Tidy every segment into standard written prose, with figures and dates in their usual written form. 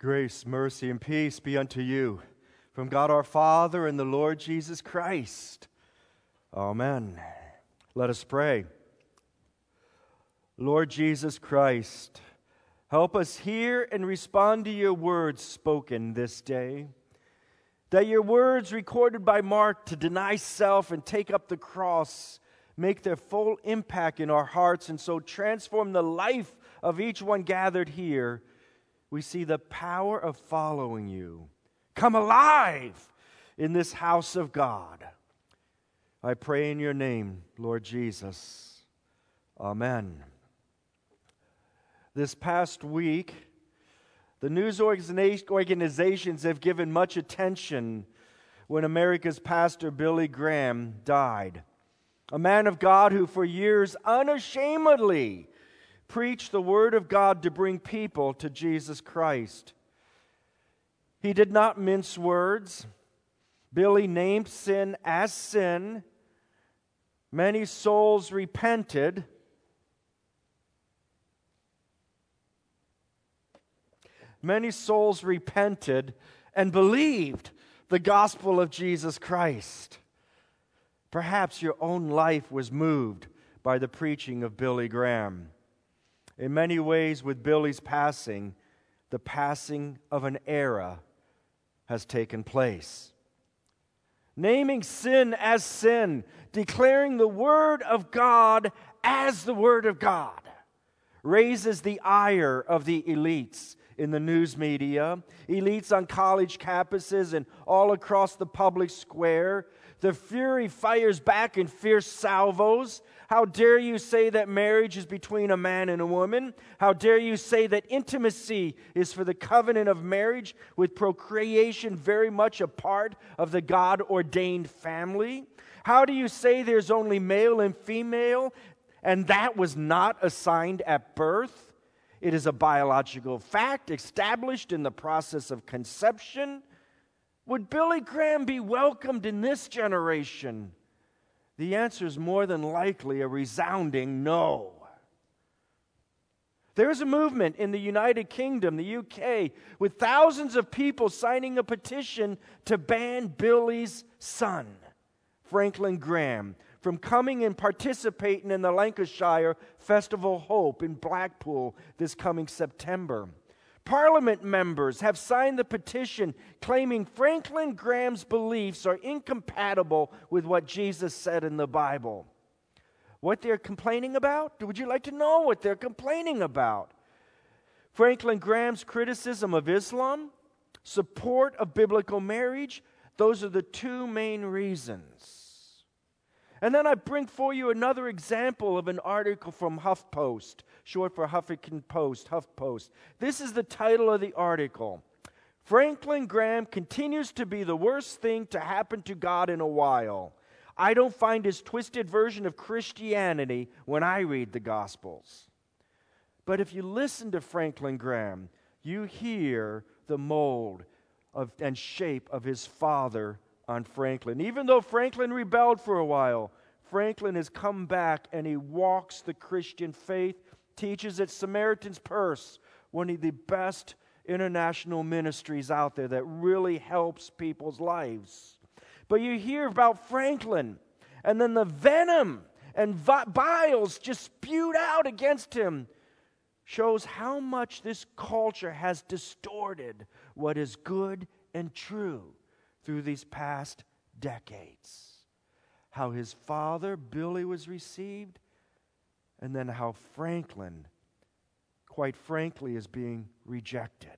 Grace, mercy, and peace be unto you from God our Father and the Lord Jesus Christ. Amen. Let us pray. Lord Jesus Christ, help us hear and respond to your words spoken this day. That your words recorded by Mark to deny self and take up the cross make their full impact in our hearts and so transform the life of each one gathered here. We see the power of following you come alive in this house of God. I pray in your name, Lord Jesus. Amen. This past week, the news organizations have given much attention when America's pastor Billy Graham died. A man of God who for years unashamedly preached the Word of God to bring people to Jesus Christ. He did not mince words. Billy named sin as sin. Many souls repented. Many souls repented and believed the gospel of Jesus Christ. Perhaps your own life was moved by the preaching of Billy Graham. In many ways, with Billy's passing, the passing of an era has taken place. Naming sin as sin, declaring the Word of God as the Word of God, raises the ire of the elites in the news media, elites on college campuses and all across the public square. The fury fires back in fierce salvos. How dare you say that marriage is between a man and a woman? How dare you say that intimacy is for the covenant of marriage with procreation very much a part of the God-ordained family? How do you say there's only male and female and that was not assigned at birth? It is a biological fact established in the process of conception. Would Billy Graham be welcomed in this generation? The answer is more than likely a resounding no. There is a movement in the United Kingdom, the UK, with thousands of people signing a petition to ban Billy's son, Franklin Graham, from coming and participating in the Lancashire Festival Hope in Blackpool this coming September. Parliament members have signed the petition claiming Franklin Graham's beliefs are incompatible with what Jesus said in the Bible. What they're complaining about? Would you like to know what they're complaining about? Franklin Graham's criticism of Islam, support of biblical marriage, those are the two main reasons. And then I bring for you another example of an article from HuffPost, short for Huffington Post, HuffPost. This is the title of the article. Franklin Graham continues to be the worst thing to happen to God in a while. I don't find his twisted version of Christianity when I read the Gospels. But if you listen to Franklin Graham, you hear the mold and shape of his father on Franklin. Even though Franklin rebelled for a while, Franklin has come back and he walks the Christian faith, teaches at Samaritan's Purse, one of the best international ministries out there that really helps people's lives. But you hear about Franklin, and then the venom and biles just spewed out against him shows how much this culture has distorted what is good and true through these past decades. How his father, Billy, was received, and then how Franklin, quite frankly, is being rejected.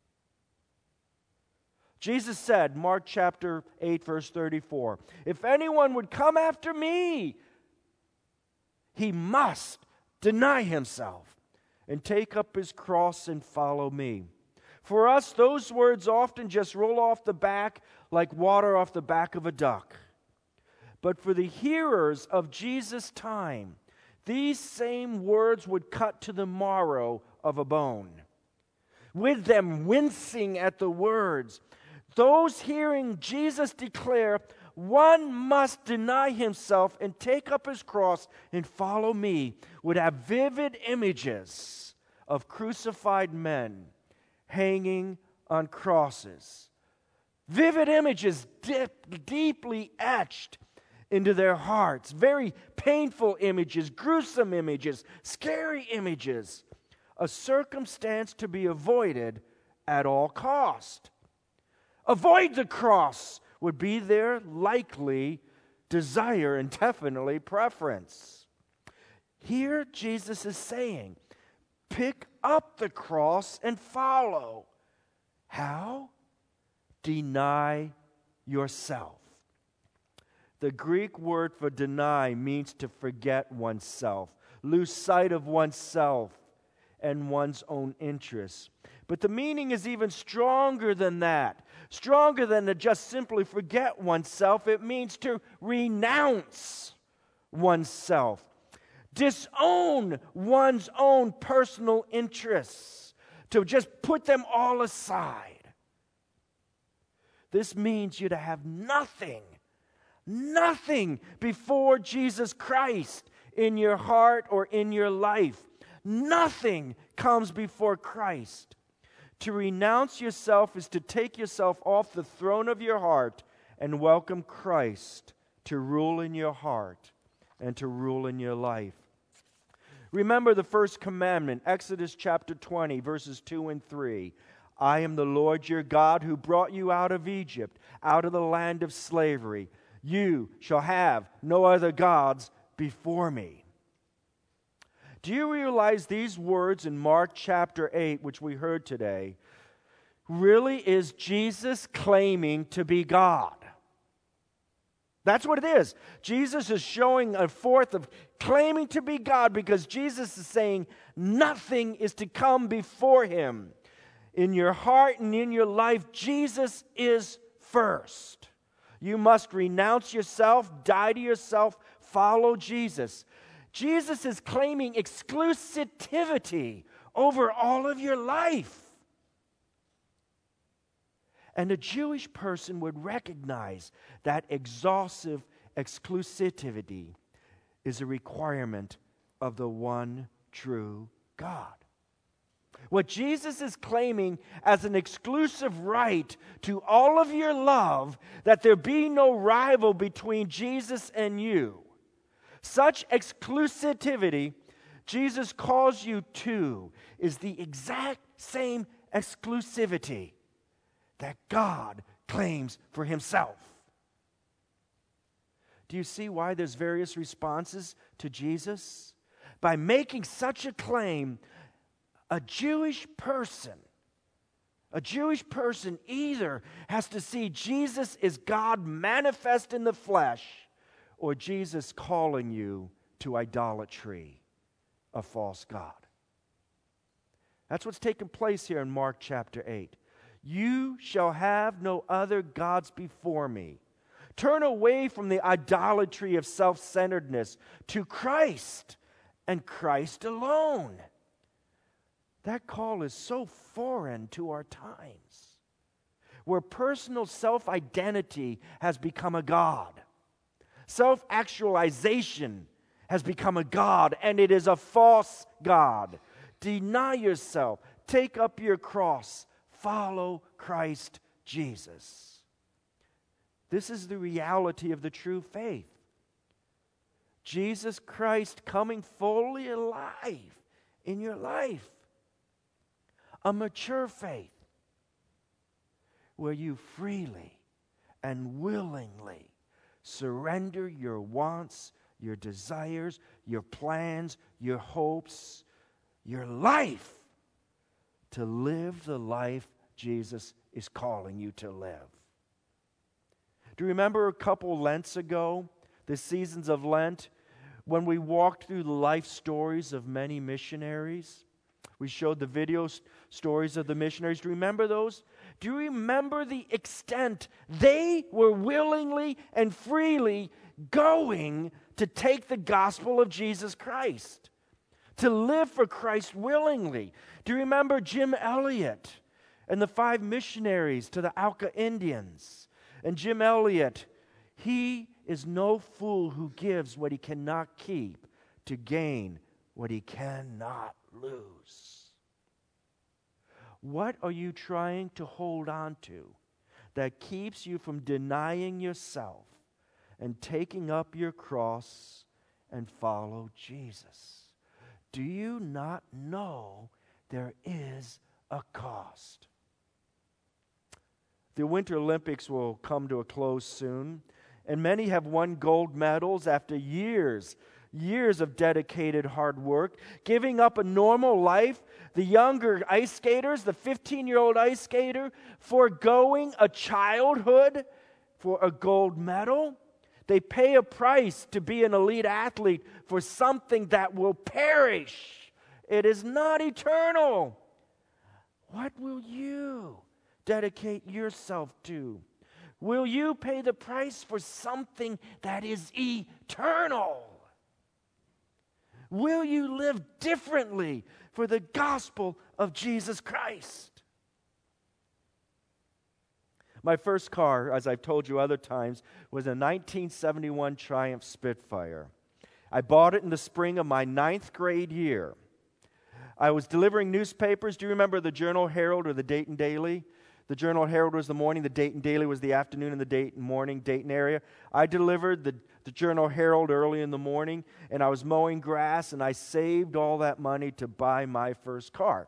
Jesus said, Mark chapter 8, verse 34, if anyone would come after me, he must deny himself and take up his cross and follow me. For us, those words often just roll off the back like water off the back of a duck. But for the hearers of Jesus' time, these same words would cut to the marrow of a bone. With them wincing at the words, those hearing Jesus declare, one must deny himself and take up his cross and follow me, would have vivid images of crucified men hanging on crosses. Vivid images deeply etched into their hearts. Very painful images, gruesome images, scary images. A circumstance to be avoided at all cost. Avoid the cross would be their likely desire and definitely preference. Here Jesus is saying, pick up the cross and follow. How? Deny yourself. The Greek word for deny means to forget oneself, lose sight of oneself and one's own interests. But the meaning is even stronger than that. Stronger than to just simply forget oneself. It means to renounce oneself. Disown one's own personal interests. To just put them all aside. This means you to have nothing before Jesus Christ in your heart or in your life. Nothing comes before Christ. To renounce yourself is to take yourself off the throne of your heart and welcome Christ to rule in your heart and to rule in your life. Remember the first commandment, Exodus chapter 20, verses 2 and 3. I am the Lord your God who brought you out of Egypt, out of the land of slavery. You shall have no other gods before me. Do you realize these words in Mark chapter 8, which we heard today, really is Jesus claiming to be God? That's what it is. Jesus is showing a forth of claiming to be God because Jesus is saying nothing is to come before him. In your heart and in your life, Jesus is first. You must renounce yourself, die to yourself, follow Jesus. Jesus is claiming exclusivity over all of your life. And a Jewish person would recognize that exhaustive exclusivity is a requirement of the one true God. What Jesus is claiming as an exclusive right to all of your love, that there be no rival between Jesus and you. Such exclusivity Jesus calls you to is the exact same exclusivity that God claims for himself. Do you see why there's various responses to Jesus? By making such a claim, a Jewish person either has to see Jesus as God manifest in the flesh, or Jesus calling you to idolatry, a false god. That's what's taking place here in Mark chapter 8. You shall have no other gods before me. Turn away from the idolatry of self-centeredness to Christ and Christ alone. That call is so foreign to our times, where personal self-identity has become a god. Self-actualization has become a god, and it is a false god. Deny yourself, take up your cross, follow Christ Jesus. This is the reality of the true faith. Jesus Christ coming fully alive in your life. A mature faith where you freely and willingly surrender your wants, your desires, your plans, your hopes, your life to live the life Jesus is calling you to live. Do you remember a couple Lents ago, the seasons of Lent, when we walked through the life stories of many missionaries? We showed the video stories of the missionaries. Do you remember those? Do you remember the extent they were willingly and freely going to take the gospel of Jesus Christ, to live for Christ willingly? Do you remember Jim Elliot and the 5 missionaries to the Auca Indians? And Jim Elliot, he is no fool who gives what he cannot keep to gain what he cannot lose. What are you trying to hold on to that keeps you from denying yourself and taking up your cross and follow Jesus? Do you not know there is a cost? The Winter Olympics will come to a close soon, and many have won gold medals after years of dedicated hard work, giving up a normal life. The younger ice skaters, the 15-year-old ice skater, foregoing a childhood for a gold medal. They pay a price to be an elite athlete for something that will perish. It is not eternal. What will you dedicate yourself to? Will you pay the price for something that is eternal? Will you live differently for the gospel of Jesus Christ? My first car, as I've told you other times, was a 1971 Triumph Spitfire. I bought it in the spring of my 9th grade year. I was delivering newspapers. Do you remember the Journal Herald or the Dayton Daily? The Journal Herald was the morning, the Dayton Daily was the afternoon in the Dayton morning, Dayton area. I delivered the Journal Herald early in the morning, and I was mowing grass, and I saved all that money to buy my first car.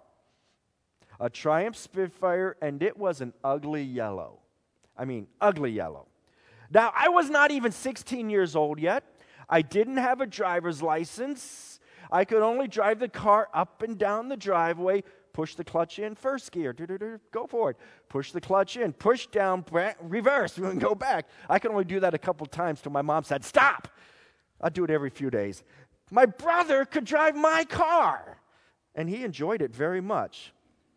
A Triumph Spitfire, and it was an ugly yellow. I mean, ugly yellow. Now, I was not even 16 years old yet. I didn't have a driver's license. I could only drive the car up and down the driveway, push the clutch in, first gear, go forward. Push the clutch in, push down, reverse, and go back. I could only do that a couple times till my mom said, stop. I'd do it every few days. My brother could drive my car, and he enjoyed it very much.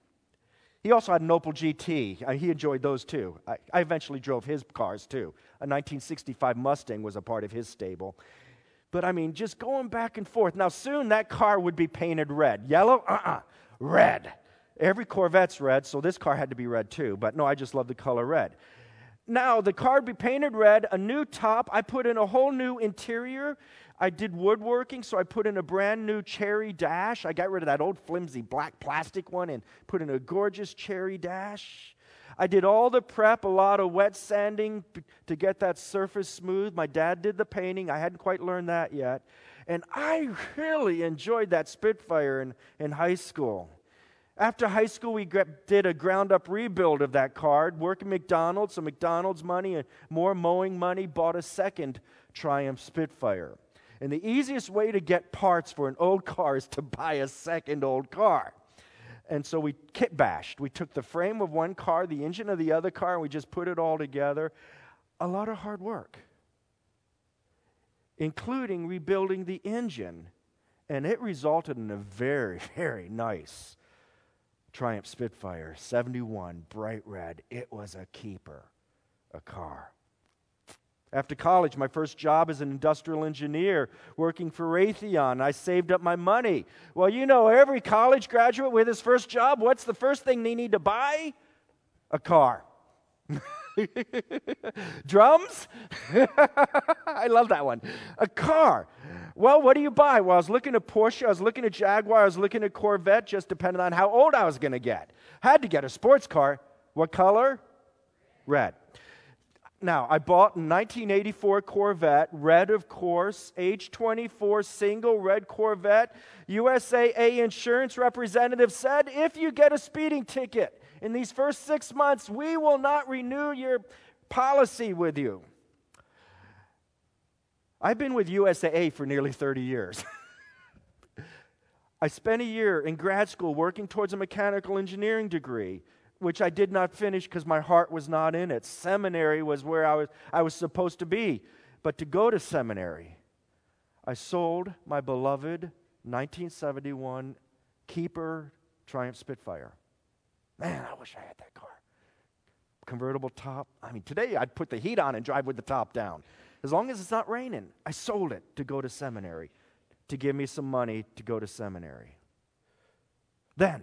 He also had an Opel GT. He enjoyed those too. I eventually drove his cars too. A 1965 Mustang was a part of his stable. But I mean, just going back and forth. Now soon that car would be painted red. Yellow? Red. Every Corvette's red, so this car had to be red too. But no, I just love the color red. Now, the car would be painted red, a new top. I put in a whole new interior. I did woodworking, so I put in a brand new cherry dash. I got rid of that old flimsy black plastic one and put in a gorgeous cherry dash. I did all the prep, a lot of wet sanding to get that surface smooth. My dad did the painting. I hadn't quite learned that yet. And I really enjoyed that Spitfire in high school. After high school, we did a ground-up rebuild of that car, worked at McDonald's, some McDonald's money and more mowing money, bought a second Triumph Spitfire. And the easiest way to get parts for an old car is to buy a second old car. And so we kit bashed. We took the frame of one car, the engine of the other car, and we just put it all together. A lot of hard work, including rebuilding the engine. And it resulted in a very, very nice Triumph Spitfire, 71, bright red. It was a keeper, a car. After college, my first job as an industrial engineer working for Raytheon. I saved up my money. Well, you know, every college graduate with his first job, what's the first thing they need to buy? A car. Drums? I love that one. A car. Well, what do you buy? Well, I was looking at Porsche, I was looking at Jaguar, I was looking at Corvette, just depending on how old I was going to get. Had to get a sports car. What color? Red. Now, I bought a 1984 Corvette, red of course, age 24, single red Corvette. USAA insurance representative said, if you get a speeding ticket in these first 6 months, we will not renew your policy with you. I've been with USAA for nearly 30 years. I spent a year in grad school working towards a mechanical engineering degree, which I did not finish because my heart was not in it. Seminary was where I was supposed to be. But to go to seminary, I sold my beloved 1971 Keeper Triumph Spitfire. Man, I wish I had that car. Convertible top. I mean, today I'd put the heat on and drive with the top down. As long as it's not raining. I sold it to go to seminary, to give me some money to go to seminary. Then,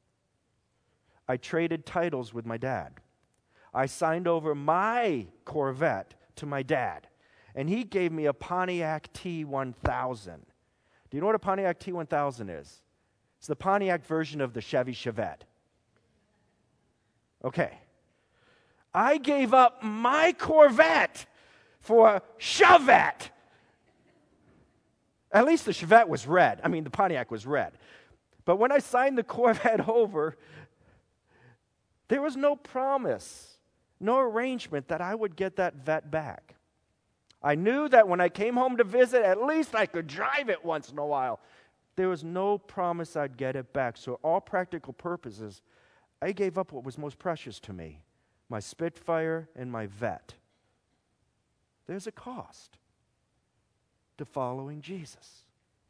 I traded titles with my dad. I signed over my Corvette to my dad, and he gave me a Pontiac T1000. Do you know what a Pontiac T1000 is? It's the Pontiac version of the Chevy Chevette. Okay. I gave up my Corvette for a Chevette. At least the Chevette was red. I mean, the Pontiac was red. But when I signed the Corvette over, there was no promise, no arrangement that I would get that Vette back. I knew that when I came home to visit, at least I could drive it once in a while. There was no promise I'd get it back. So all practical purposes, I gave up what was most precious to me, my Spitfire and my Vette. There's a cost to following Jesus.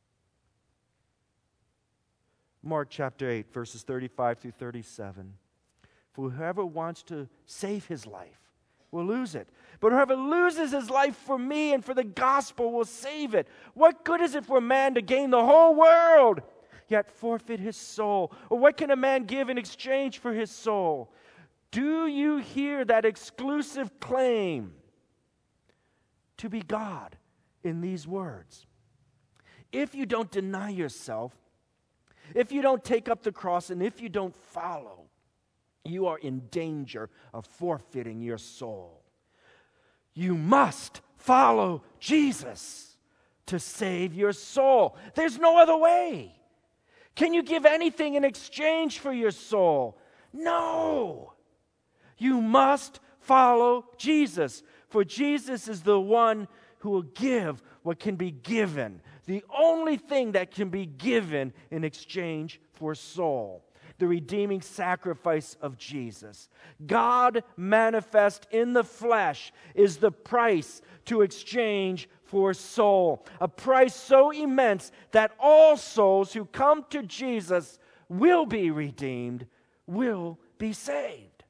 Mark chapter 8, verses 35 through 37. For whoever wants to save his life will lose it. But whoever loses his life for me and for the gospel will save it. What good is it for a man to gain the whole world, yet forfeit his soul? Or what can a man give in exchange for his soul? Do you hear that exclusive claim to be God in these words? If you don't deny yourself, if you don't take up the cross, and if you don't follow, you are in danger of forfeiting your soul. You must follow Jesus to save your soul. There's no other way. Can you give anything in exchange for your soul? No. You must follow Jesus, for Jesus is the one who will give what can be given. The only thing that can be given in exchange for soul. The redeeming sacrifice of Jesus. God manifest in the flesh is the price to exchange for soul. A price so immense that all souls who come to Jesus will be redeemed, will be saved.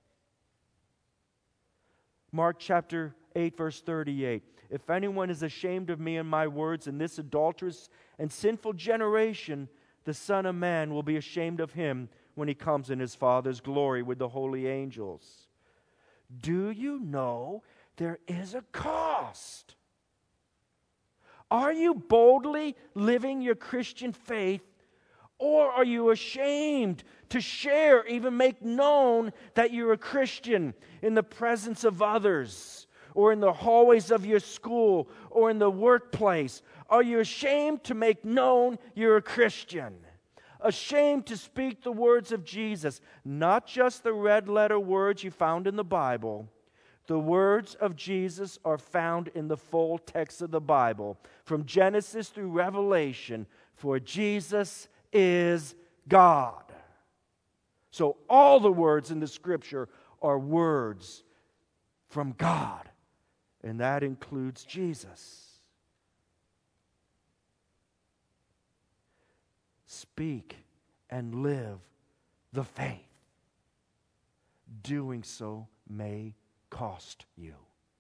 Mark chapter 8, verse 38. If anyone is ashamed of me and my words in this adulterous and sinful generation, the Son of Man will be ashamed of him when he comes in his Father's glory with the holy angels. Do you know there is a cost? Are you boldly living your Christian faith, or are you ashamed to share, even make known that you're a Christian in the presence of others, or in the hallways of your school, or in the workplace? Are you ashamed to make known you're a Christian? Ashamed to speak the words of Jesus, not just the red letter words you found in the Bible. The words of Jesus are found in the full text of the Bible, from Genesis through Revelation, for Jesus is God. So all the words in the Scripture are words from God, and that includes Jesus. Speak and live the faith. Doing so may cost you.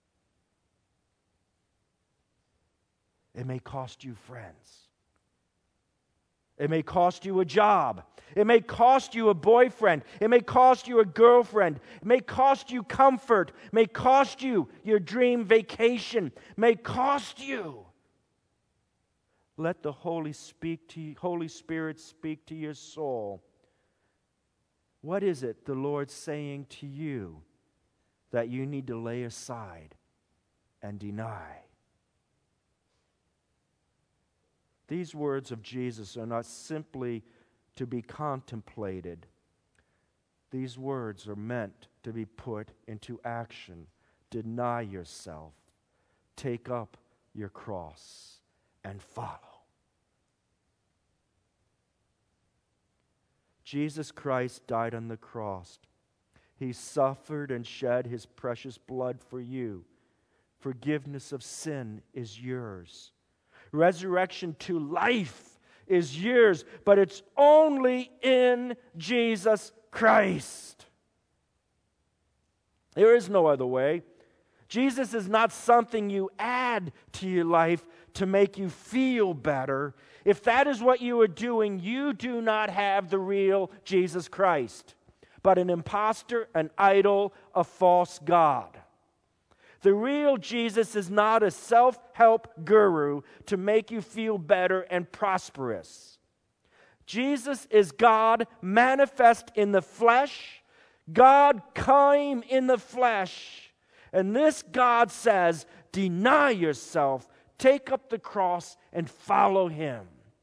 It may cost you friends. It may cost you a job. It may cost you a boyfriend. It may cost you a girlfriend. It may cost you comfort. It may cost you your dream vacation. It may cost you. Let the Holy Spirit speak to your soul. What is it the Lord's saying to you that you need to lay aside and deny? These words of Jesus are not simply to be contemplated. These words are meant to be put into action. Deny yourself. Take up your cross and follow. Jesus Christ died on the cross. He suffered and shed His precious blood for you. Forgiveness of sin is yours. Resurrection to life is yours, but it's only in Jesus Christ. There is no other way. Jesus is not something you add to your life to make you feel better. If that is what you are doing, you do not have the real Jesus Christ, but an imposter, an idol, a false god. The real Jesus is not a self-help guru to make you feel better and prosperous. Jesus is God manifest in the flesh, God came in the flesh. And this God says, deny yourself, take up the cross, and follow Him.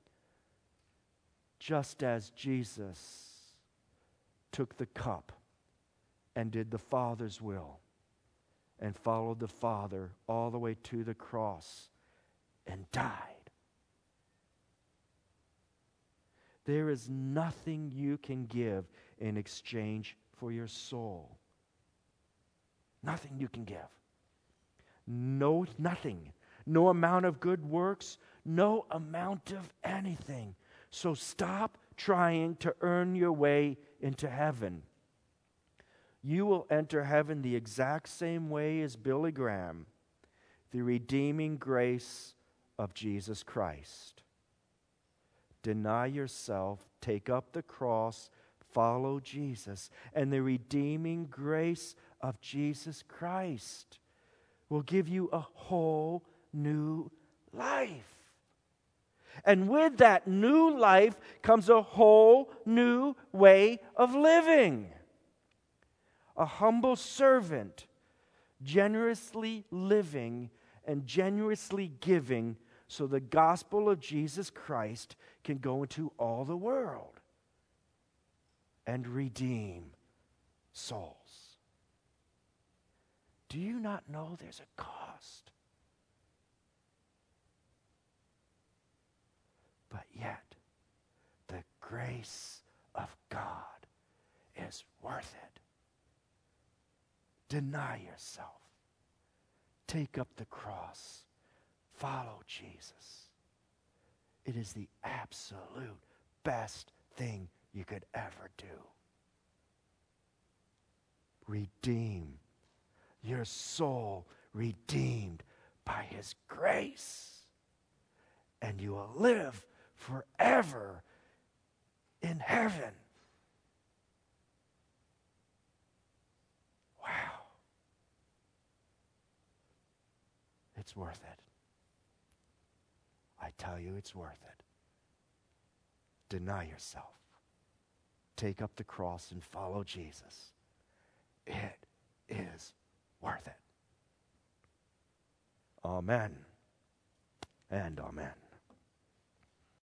Just as Jesus took the cup and did the Father's will and followed the Father all the way to the cross and died. There is nothing you can give in exchange for your soul. Nothing you can give. No, nothing. No amount of good works, no amount of anything. So stop trying to earn your way into heaven. You will enter heaven the exact same way as Billy Graham, the redeeming grace of Jesus Christ. Deny yourself, take up the cross, follow Jesus, and the redeeming grace of Jesus Christ will give you a whole new life. And with that new life comes a whole new way of living. A humble servant, generously living and generously giving so the gospel of Jesus Christ can go into all the world and redeem souls. Do you not know there's a cost? But yet, the grace of God is worth it. Deny yourself. Take up the cross. Follow Jesus. It is the absolute best thing you could ever do. Redeem your soul, redeemed by His grace. And you will live forever in heaven. Wow. It's worth it. I tell you, it's worth it. Deny yourself. Take up the cross and follow Jesus. It is worth it. Amen and amen.